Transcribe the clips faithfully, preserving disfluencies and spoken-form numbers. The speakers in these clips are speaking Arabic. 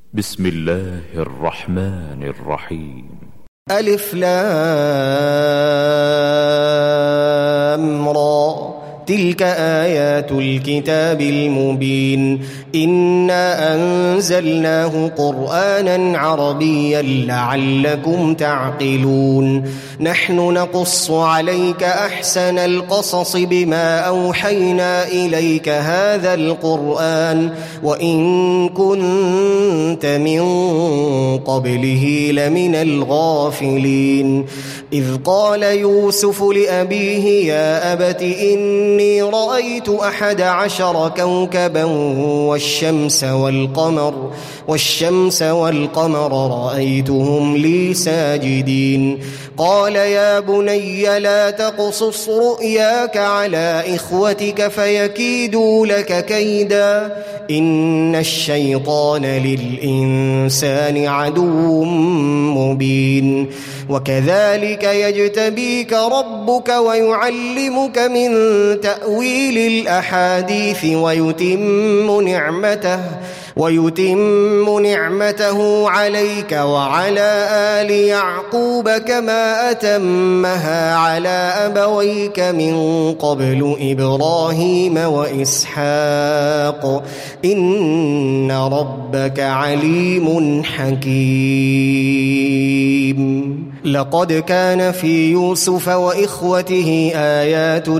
بسم الله الرحمن الرحيم. ألف لام را، تلك آيات الكتاب المبين. إنا أنزلناه قرآنا عربيا لعلكم تعقلون. نحن نقص عليك أحسن القصص بما أوحينا إليك هذا القرآن وإن كنت من قبله لمن الغافلين. إذ قال يوسف لأبيه يا أبت إني رأيت أحد عشر كوكبا والشمس والقمر والشمس والقمر رأيتهم لي ساجدين. قال يا بني لا تقصص رؤياك على إخوتك فيكيدوا لك كيدا إن الشيطان للإنسان عدو مبين. وكذلك يجتبيك ربك ويعلمك من تأويل الأحاديث ويتم نعمته ويتم نعمته عليك وعلى آل يعقوب كما أتمها على أبويك من قبل إبراهيم وإسحاق إن ربك عليم حكيم. لقد كان في يوسف وإخوته آيات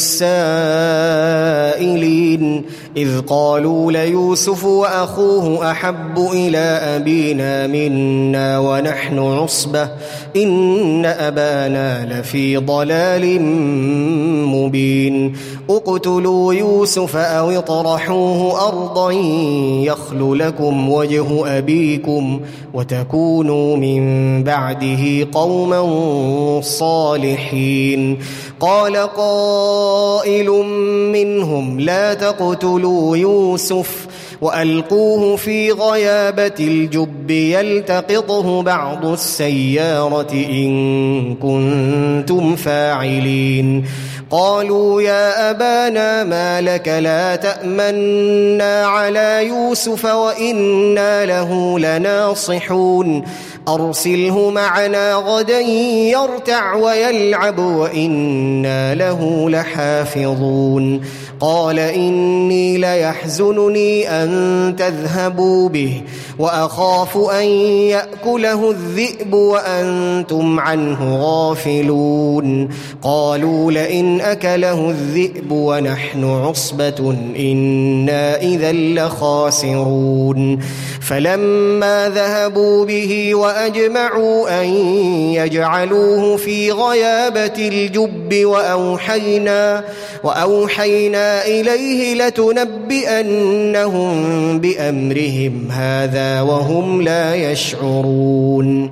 للسائلين إذ قالوا ليوسف وأخوه أحب إلى أبينا منا ونحن عصبة إن أبانا لفي ضلال مبين. اقتلوا يوسف أو اطرحوه أرضا يخل لكم وجه أبيكم وتكونوا من بعده قوما صالحين. قال قائل منهم لا تقتلوا يوسف وألقوه في غيابة الجب يلتقطه بعض السيارة إن كنتم فاعلين. قالوا يا أبانا ما لك لا تأمنا على يوسف وإنا له لناصحون أرسله معنا غدا يرتع ويلعب وإنا له لحافظون. قال إني ليحزنني أن تذهبوا به وأخاف أن يأكله الذئب وأنتم عنه غافلون. قالوا لئن أكله الذئب ونحن عصبة إنا إذا لخاسرون. فلما ذهبوا به وأجمعوا أن يجعلوه في غيابة الجب وأوحينا, وأوحينا إليه لتنبئنهم بأمرهم هذا وهم لا يشعرون.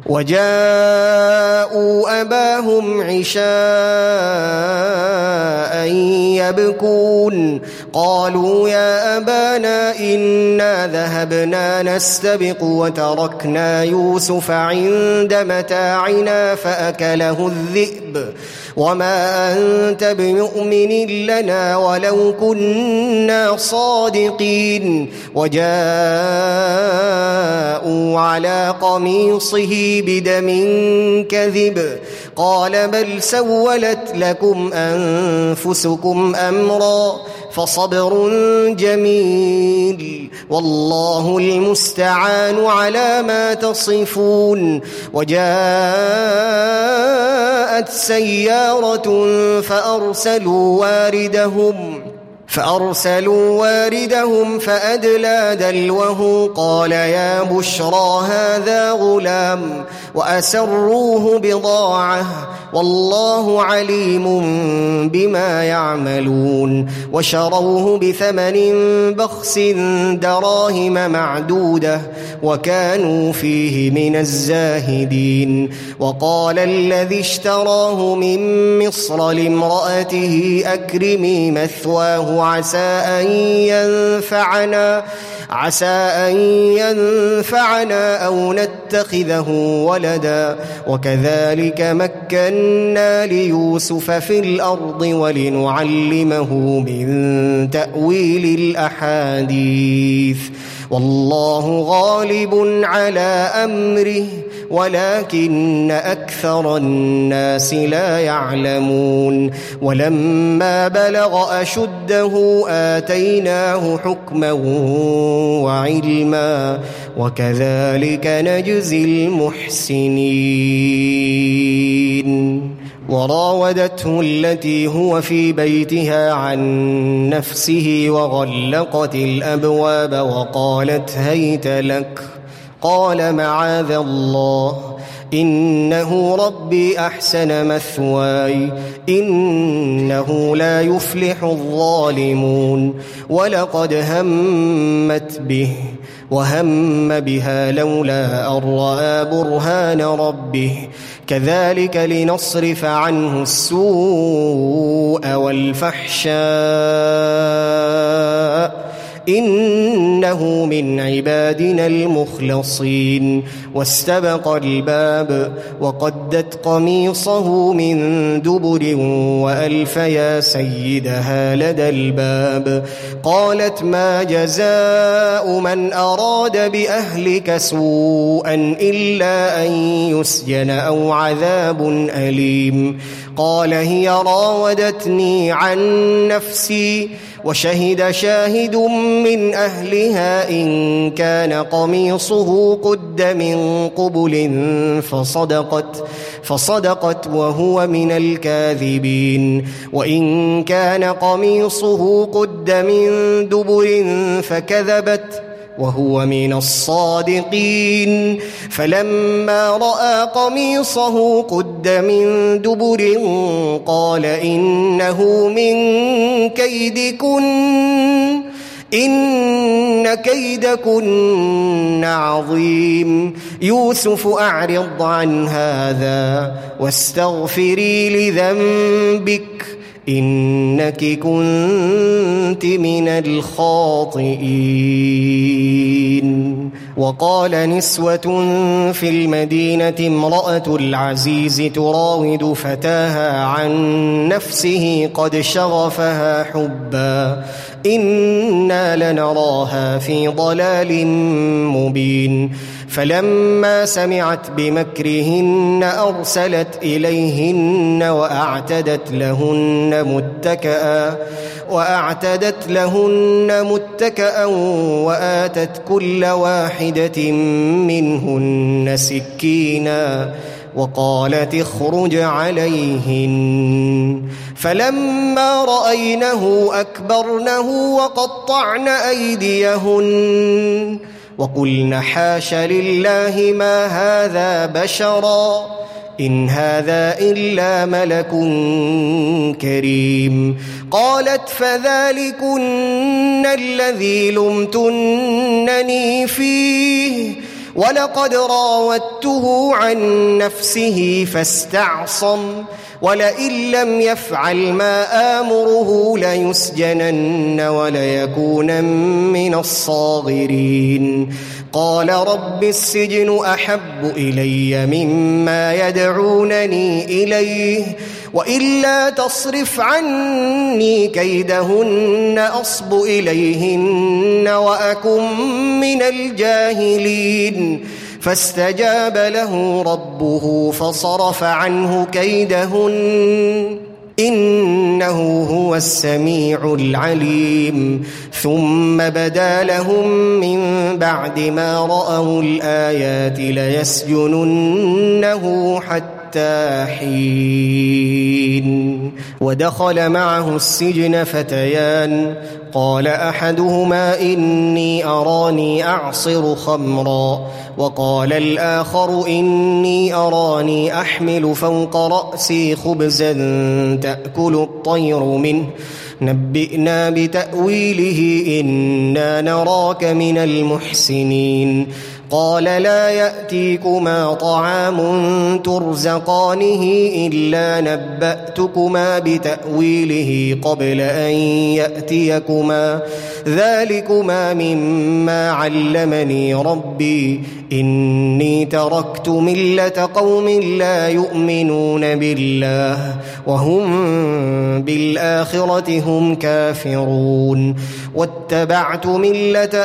وجاءوا أباهم عشاء يبكون قالوا يا أبانا إنا ذهبنا نستبق وتركنا يوسف عند متاعنا فأكله الذئب وما أنت بمؤمن لنا ولو كنا صادقين. وجاءوا على قميصه بدم كذب قال بل سولت لكم أنفسكم أمرا فصبر جميل والله المستعان على ما تصفون. وجاءت سيارة فأرسلوا واردهم فأرسلوا واردهم فأدلى دلوه قال يا بشرى هذا غلام وأسروه بضاعة والله عليم بما يعملون. وشروه بثمن بخس دراهم معدودة وكانوا فيه من الزاهدين. وقال الذي اشتراه من مصر لامرأته أكرمي مثواه عسى أن ينفعنا عسى أن ينفعنا أو نتخذه ولدا وكذلك مكنا ليوسف في الأرض ولنعلمه من تأويل الأحاديث والله غالب على أمره ولكن أكثر الناس لا يعلمون ولما بلغ أشده آتيناه حكما وعلما وكذلك نجزي المحسنين وراودته التي هو في بيتها عن نفسه وغلقت الأبواب وقالت هيت لك قال معاذ الله إنه ربي أحسن مثواي إنه لا يفلح الظالمون ولقد همت به وهم بها لولا أن رأى برهان ربه كذلك لنصرف عنه السوء والفحشاء إنه من عبادنا المخلصين واستبق الباب وقدت قميصه من دبر وألف يا سيدها لدى الباب قالت ما جزاء من أراد بأهلك سوءا إلا أن يسجن أو عذاب أليم قال هي راودتني عن نفسي وشهد شاهد من أهلها إن كان قميصه قد من قبل فصدقت فصدقت وهو من الكاذبين وإن كان قميصه قد من دبر فكذبت وهو من الصادقين فلما رأى قميصه قد من دبر قال إنه من كيدكن إن كيدكن عظيم يوسف أعرض عن هذا واستغفري لذنبك إنك كنت من الخاطئين وقال نسوة في المدينة امرأة العزيز تراود فتاها عن نفسه قد شغفها حبا إنا لنراها في ضلال مبين فلما سمعت بمكرهن أرسلت إليهن وأعتدت لهن متكئا وأعتدت لهن متكئا وآتت كل واحدة منهن سكينا وقالت اخرج عليهن فلما رأينه أكبرنه وقطعن أيديهن وقلن حاش لله ما هذا بشرا إن هذا إلا ملك كريم قالت فذلكن الذي لمتنني فيه ولقد راودته عن نفسه فاستعصم ولئن لم يفعل ما آمره ليسجنن وليكونن من الصاغرين قال رب السجن أحب إلي مما يدعونني إليه وإلا تصرف عني كيدهن أصب إليهن وأكن من الجاهلين فاستجاب له ربه فصرف عنه كيدهن إنه هو السميع العليم ثم بدا لهم من بعد ما رأوا الآيات ليسجننه حتى حين ودخل معه السجن فتيان قال أحدهما إني أراني أعصر خمرا وقال الآخر إني أراني أحمل فوق رأسي خبزا تأكل الطير منه نبئنا بتأويله إنا نراك من المحسنين قال لا يأتيكما طعام ترزقانه إلا نبأتكما بتأويله قبل أن يأتيكما ذلكما مما علمني ربي إني تركت ملة قوم لا يؤمنون بالله وهم بالآخرة هم كافرون واتبعت ملة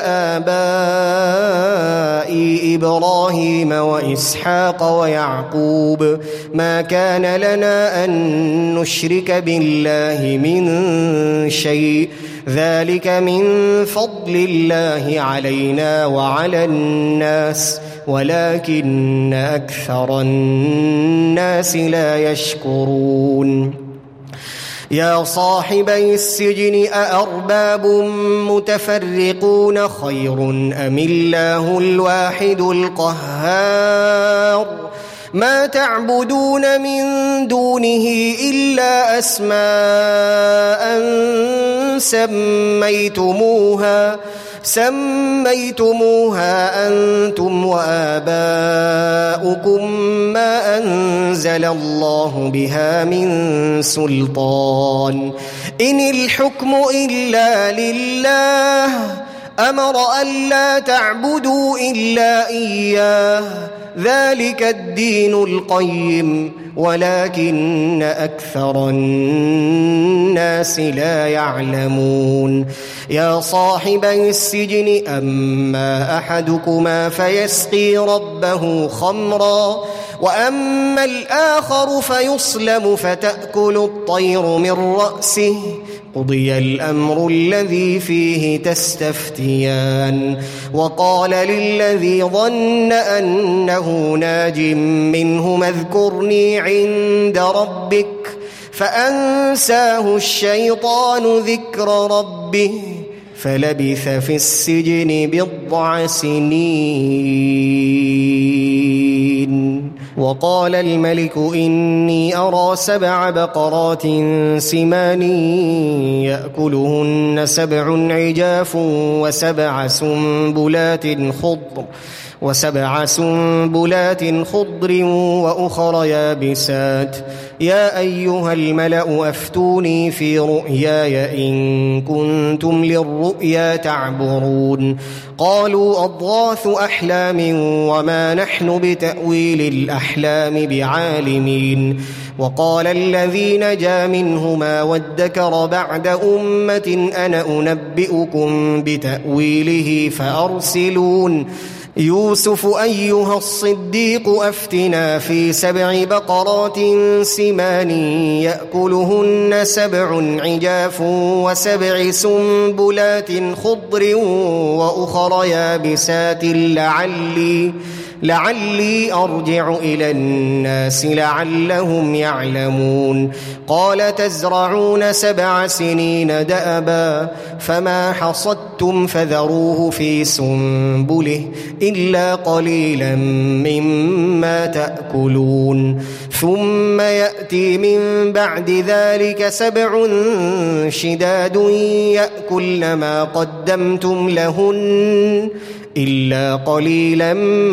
آبائي إبراهيم وإسحاق ويعقوب ما كان لنا أن نشرك بالله من شيء ذلك من فضل الله علينا وعلى الناس ولكن أكثر الناس لا يشكرون يا صاحبي السجن أأرباب متفرقون خير أم الله الواحد القهار ما تعبدون من دونه إلا أسماء سميتموها سميتموها أنتم وآباؤكم ما أنزل الله بها من سلطان إن الحكم إلا لله أمر ألا تعبدوا إلا إياه ذلك الدين القيم ولكن أكثر الناس لا يعلمون يا صاحبي السجن أما أحدكما فيسقي ربه خمرا وأما الآخر فيصلم فتأكل الطير من رأسه قضي الأمر الذي فيه تستفتيان وقال للذي ظن أنه ناج منهما اذكرني عند ربك فأنساه الشيطان ذكر ربه فلبث في السجن بضع سنين وقال الملك إني أرى سبع بقرات سمان يأكلهن سبع عجاف وسبع سنبلات خضر وسبع سنبلات خضر وأخر يابسات يا أيها الملأ أفتوني في رؤياي إن كنتم للرؤيا تعبرون قالوا أضغاث أحلام وما نحن بتأويل الأحلام بعالمين وقال الذي نجا منهما وادكر بعد أمة أنا أنبئكم بتأويله فأرسلون يوسف أيها الصديق أفتنا في سبع بقرات سمان يأكلهن سبع عجاف وسبع سنبلات خضر وأخر يابسات لعلي لعلي أرجع إلى الناس لعلهم يعلمون قال تزرعون سبع سنين دأبا فما حصدتم فذروه في سنبله إلا قليلا مما تأكلون ثم يأتي من بعد ذلك سبع شداد يأكلن ما قدمتم لهن إلا قليلا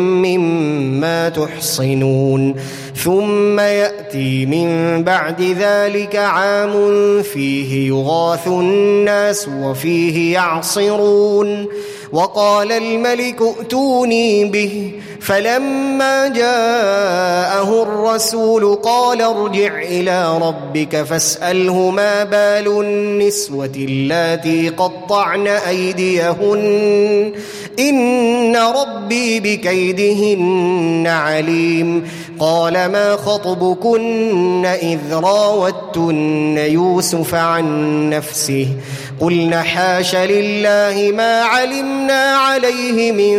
مما تحصنون ثم يأتي من بعد ذلك عام فيه يغاث الناس وفيه يعصرون وقال الملك ائتوني به فلما جاءه الرسول قال ارجع إلى ربك فاسأله ما بال النسوة اللاتي قطعن أيديهن إن ربي بكيدهن عليم قال ما خطبكن إذ راوتن يوسف عن نفسه قلنا حاش لله ما علمنا عليه من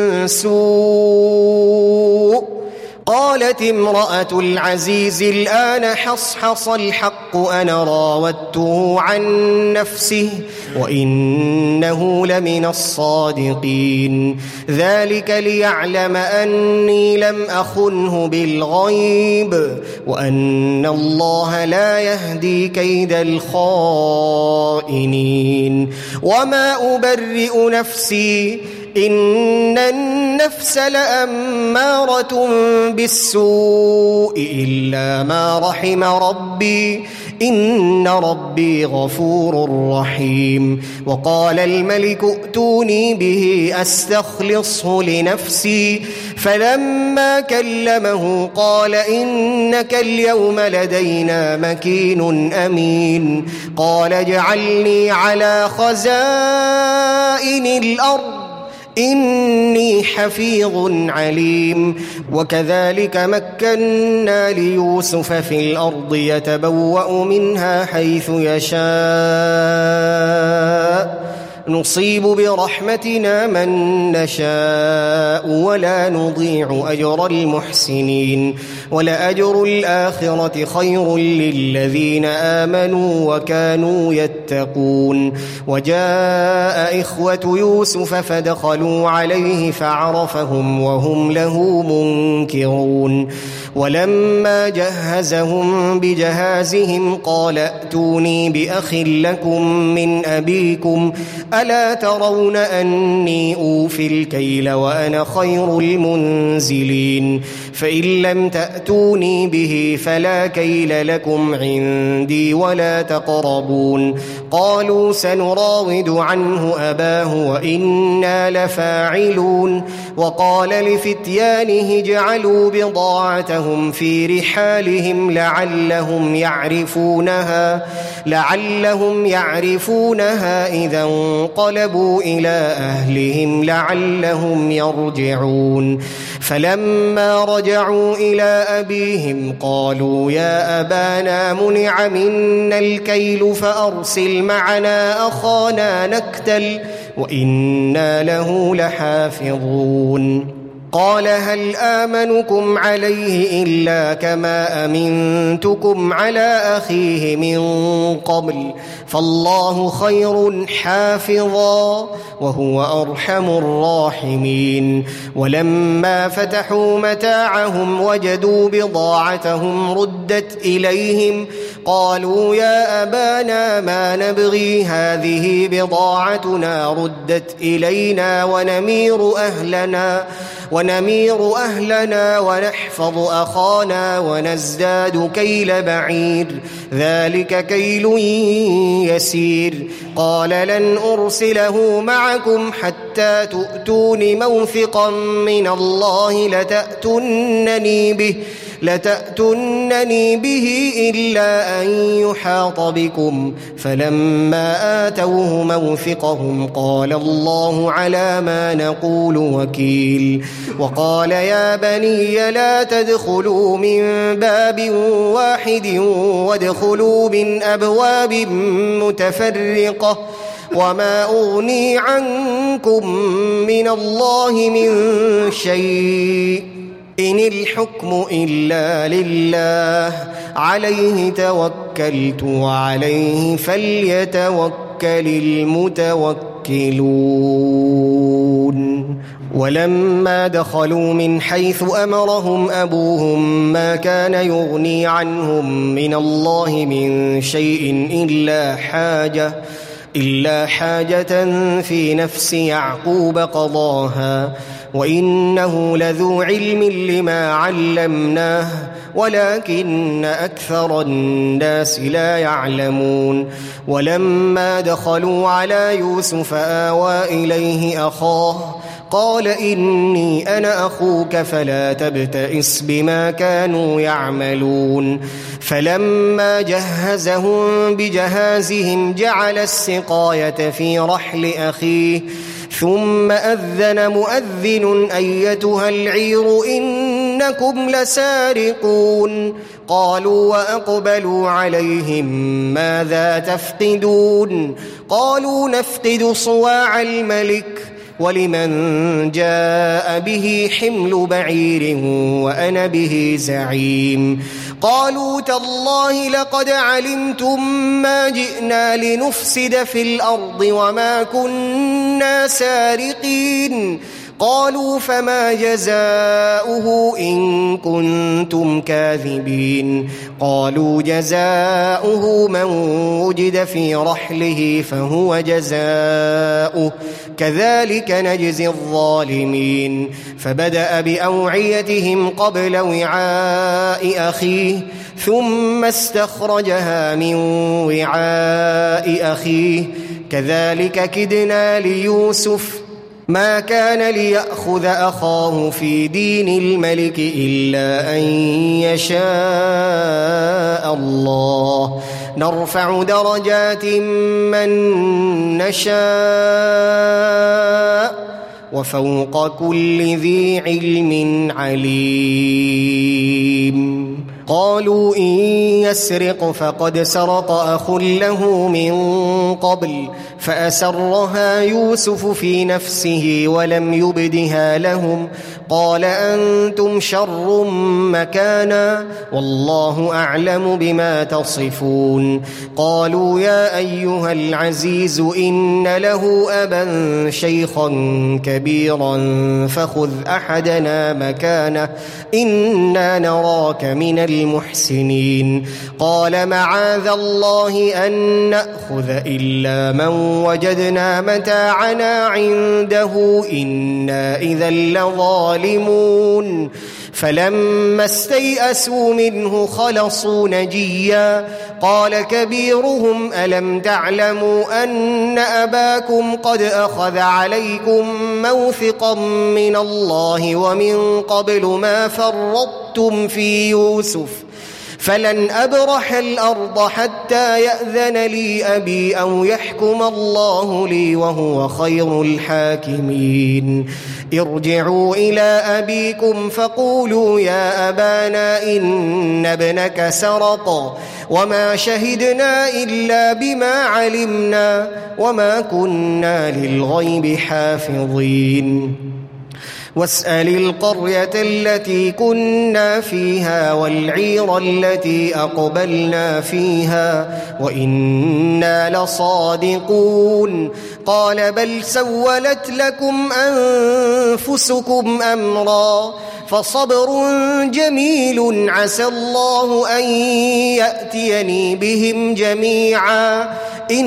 سوء قالت امرأة العزيز الآن حصحص الحق أنا راودته عن نفسه وإنه لمن الصادقين ذلك ليعلم أني لم أخنه بالغيب وأن الله لا يهدي كيد الخائنين وما أبرئ نفسي إن النفس لأمارة بالسوء إلا ما رحم ربي إن ربي غفور رحيم. وقال الملك ائتوني به أستخلصه لنفسي فلما كلمه قال إنك اليوم لدينا مكين أمين. قال اجعلني على خزائن الأرض إني حفيظ عليم. وكذلك مكنا ليوسف في الأرض يتبوأ منها حيث يشاء نصيب برحمتنا من نشاء ولا نضيع أجر المحسنين ولأجر الآخرة خير للذين آمنوا وكانوا يتقون. وجاء إخوة يوسف فدخلوا عليه فعرفهم وهم له منكرون. ولما جهزهم بجهازهم قال ائتوني بأخ لكم من أبيكم ألا ترون أني أوفي الكيل وأنا خير المنزلين فإن لم تأتوني به فلا كيل لكم عندي ولا تقربون. قالوا سنراود عنه أباه وإنا لفاعلون. وقال لفتيانه اجعلوا بضاعتهم في رحالهم لعلهم يعرفونها لعلهم يعرفونها إذا انقلبوا إلى أهلهم لعلهم يرجعون. فلما رجعوا إلى أبيهم قالوا يا أبانا منع منا الكيل فأرسل معنا أخانا نكتل وإنا له لحافظون. قال هل آمنكم عليه إلا كما أمنتكم على أخيه من قبل فالله خير حافظا وهو أرحم الراحمين. ولما فتحوا متاعهم وجدوا بضاعتهم ردت إليهم قالوا يا أبانا ما نبغي هذه بضاعتنا ردت إلينا ونمير أهلنا ونمير أهلنا ونحفظ أخانا ونزداد كيل بعير ذلك كيل يسير. قال لن أرسله معكم حتى تؤتون موثقا من الله لتأتونني به لتأتونني به إلا أن يحاط بكم. فلما آتوه موثقهم قال الله على ما نقول وكيل. وقال يا بني لا تدخلوا من باب واحد وادخلوا من أبواب متفرقة وما أغني عنكم من الله من شيء إن الحكم إلا لله عليه توكلت وعليه فليتوكل المتوكلون. ولما دخلوا من حيث أمرهم أبوهم ما كان يغني عنهم من الله من شيء إلا حاجة إلا حاجة في نفس يعقوب قضاها وإنه لذو علم لما علمناه ولكن أكثر الناس لا يعلمون. ولما دخلوا على يوسف آوى إليه أخاه قال إني أنا أخوك فلا تبتئس بما كانوا يعملون. فلما جهزهم بجهازهم جعل السقاية في رحل أخيه ثم أذن مؤذن أيتها العير إنكم لسارقون. قالوا وأقبلوا عليهم ماذا تفقدون قالوا نفقد صواع الملك ولمن جاء به حمل بعير وأنا به زعيم. قالوا تالله لقد علمتم ما جئنا لنفسد في الأرض وما كنا سارقين. قالوا فما جزاؤه إن كنتم كاذبين. قالوا جزاؤه من وجد في رحله فهو جزاؤه كذلك نجزي الظالمين. فبدأ بأوعيتهم قبل وعاء أخيه ثم استخرجها من وعاء أخيه كذلك كدنا ليوسف ما كان ليأخذ أخاه في دين الملك إلا أن يشاء الله نرفع درجات من نشاء وفوق كل ذي علم عليم. قالوا إن يسرق فقد سرق أخ له من قبل فأسرها يوسف في نفسه ولم يبدها لهم قال أنتم شر مكانا والله أعلم بما تصفون. قالوا يا أيها العزيز إن له أبا شيخا كبيرا فخذ أحدنا مكانه إنا نراك من المحسنين. قال معاذ الله أن نأخذ إلا من وجدنا متاعنا عنده إنا إذا لظالمون. فلما استيئسوا منه خلصوا نجيا قال كبيرهم ألم تعلموا أن أباكم قد أخذ عليكم موثقا من الله ومن قبل ما فرطتم في يوسف فلن أبرح الأرض حتى يأذن لي أبي أو يحكم الله لي وهو خير الحاكمين. ارجعوا إلى أبيكم فقولوا يا أبانا إن ابنك سرق وما شهدنا إلا بما علمنا وما كنا للغيب حافظين. واسأل القرية التي كنا فيها والعير التي أقبلنا فيها وإنا لصادقون. قال بل سولت لكم أنفسكم أمرا فصبر جميل عسى الله أن يأتيني بهم جميعا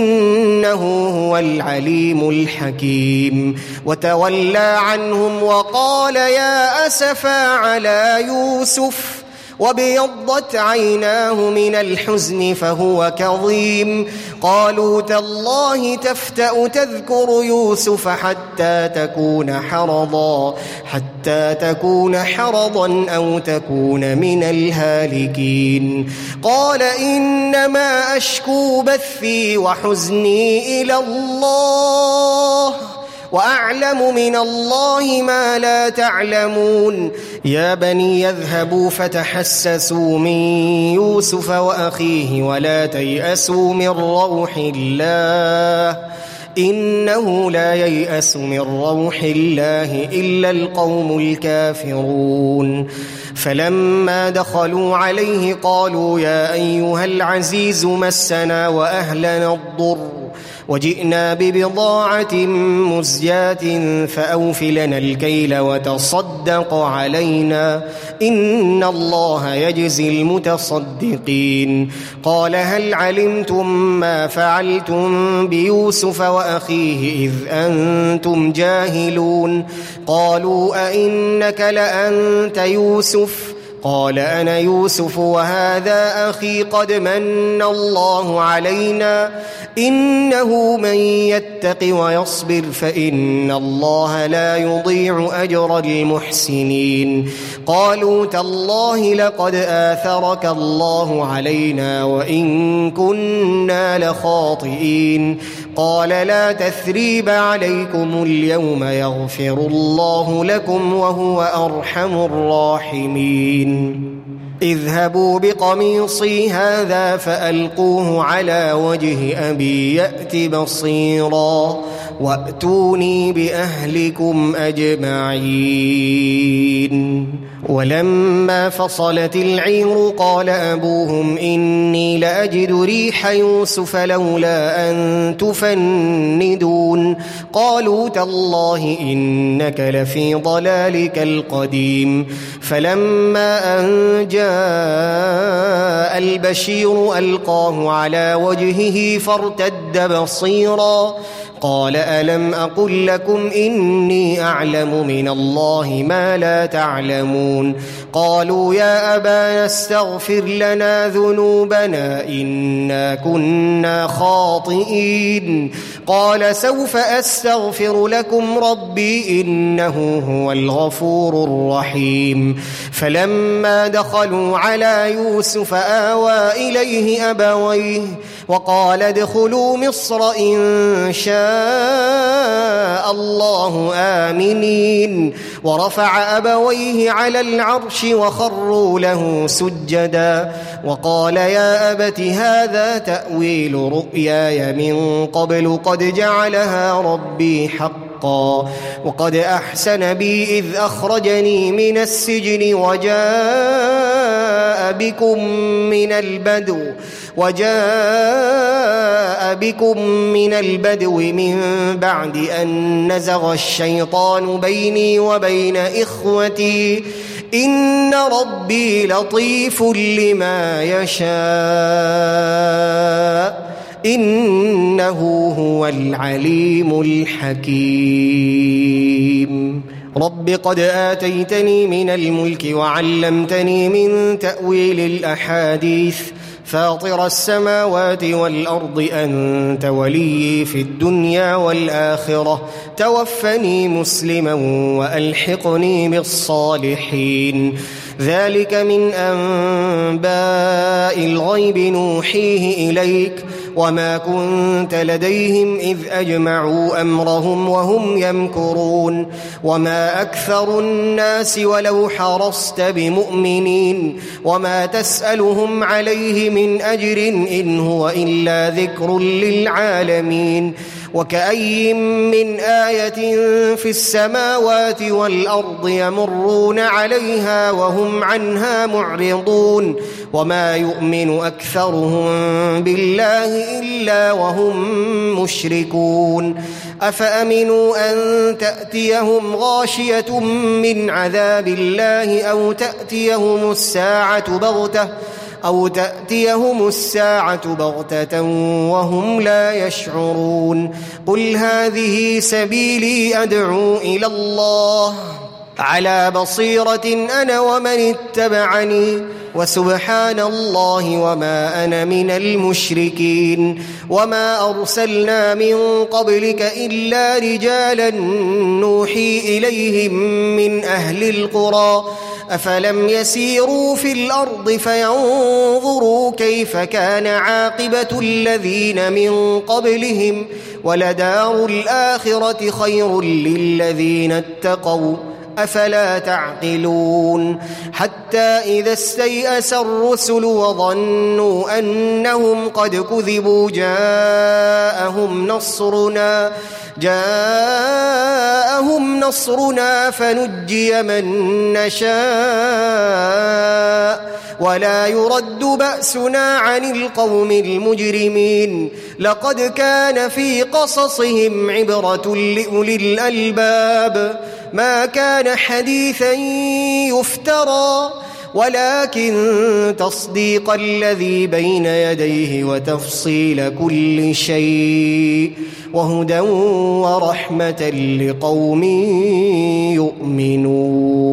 إنه هو العليم الحكيم. وتولى عنهم وقال يا أسفا على يوسف وابيضت عيناه من الحزن فهو كظيم. قالوا تالله تفتأ تذكر يوسف حتى تكون حرضا حتى تكون حرضا أو تكون من الهالكين. قال إنما أشكو بثي وحزني إلى الله وأعلم من الله ما لا تعلمون. يا بني يذهبوا فتحسسوا من يوسف وأخيه ولا تيأسوا من روح الله إنه لا ييأس من روح الله إلا القوم الكافرون. فلما دخلوا عليه قالوا يا أيها العزيز مسنا وأهلنا الضر وجئنا ببضاعة مزجاة فأوف لنا الكيل وتصدق علينا إن الله يجزي المتصدقين. قال هل علمتم ما فعلتم بيوسف وأخيه إذ أنتم جاهلون؟ قالوا أئنك لأنت يوسف؟ قال أنا يوسف وهذا أخي قد من الله علينا إنه من يتق ويصبر فإن الله لا يضيع أجر المحسنين. قالوا تالله لقد آثرك الله علينا وإن كنا لخاطئين. قال لا تثريب عليكم اليوم يغفر الله لكم وهو أرحم الراحمين. اذهبوا بقميصي هذا فألقوه على وجه أبي يأت بصيرا وأتوني بأهلكم أجمعين. ولما فصلت العير قال أبوهم إني لأجد ريح يوسف لولا أن تفندون. قالوا تالله إنك لفي ضلالك القديم. فلما أن جاء البشير ألقاه على وجهه فارتد بصيرا قال ألم أقل لكم إني أعلم من الله ما لا تعلمون قالوا يا أبانا استغفر لنا ذنوبنا إنا كنا خاطئين قال سوف أستغفر لكم ربي إنه هو الغفور الرحيم فلما دخلوا على يوسف آوى إليه أبويه وقال ادخلوا مصر إن شاء الله آمنين ورفع أبويه على العرش وخروا له سجدا وقال يا أبت هذا تأويل رؤياي من قبل قد جعلها ربي حقا وقد أحسن بي إذ أخرجني من السجن وجاء بكم من البدو وجاء بكم من البدو من بعد أن نزغ الشيطان بيني وبين إخوتي إن ربي لطيف لما يشاء إنه هو العليم الحكيم رب قد آتيتني من الملك وعلمتني من تأويل الأحاديث فاطر السماوات والأرض أنت وليي في الدنيا والآخرة توفني مسلما وألحقني بالصالحين ذلك من أنباء الغيب نوحيه إليك وما كنت لديهم إذ أجمعوا أمرهم وهم يمكرون وما أكثر الناس ولو حرصت بمؤمنين وما تسألهم عليه من أجر إن هو إلا ذكر للعالمين وكأي من آية في السماوات والأرض يمرون عليها وهم عنها معرضون وما يؤمن أكثرهم بالله إلا وهم مشركون أفأمنوا أن تأتيهم غاشية من عذاب الله أو تأتيهم الساعة بغتة أو تأتيهم الساعة بغتة وهم لا يشعرون قل هذه سبيلي أدعو إلى الله على بصيرة أنا ومن اتبعني وسبحان الله وما أنا من المشركين وما أرسلنا من قبلك إلا رجالا نوحي إليهم من أهل القرى أفلم يسيروا في الأرض فينظروا كيف كان عاقبة الذين من قبلهم ولدار الآخرة خير للذين اتقوا أفلا تعقلون حتى إذا استيأس الرسل وظنوا أنهم قد كذبوا جاءهم نصرنا جاءهم نصرنا فنجي من نشاء ولا يرد بأسنا عن القوم المجرمين لقد كان في قصصهم عبرة لأولي الألباب ما كان حديثا يفترى ولكن تصديق الذي بين يديه وتفصيل كل شيء وهدى ورحمة لقوم يؤمنون.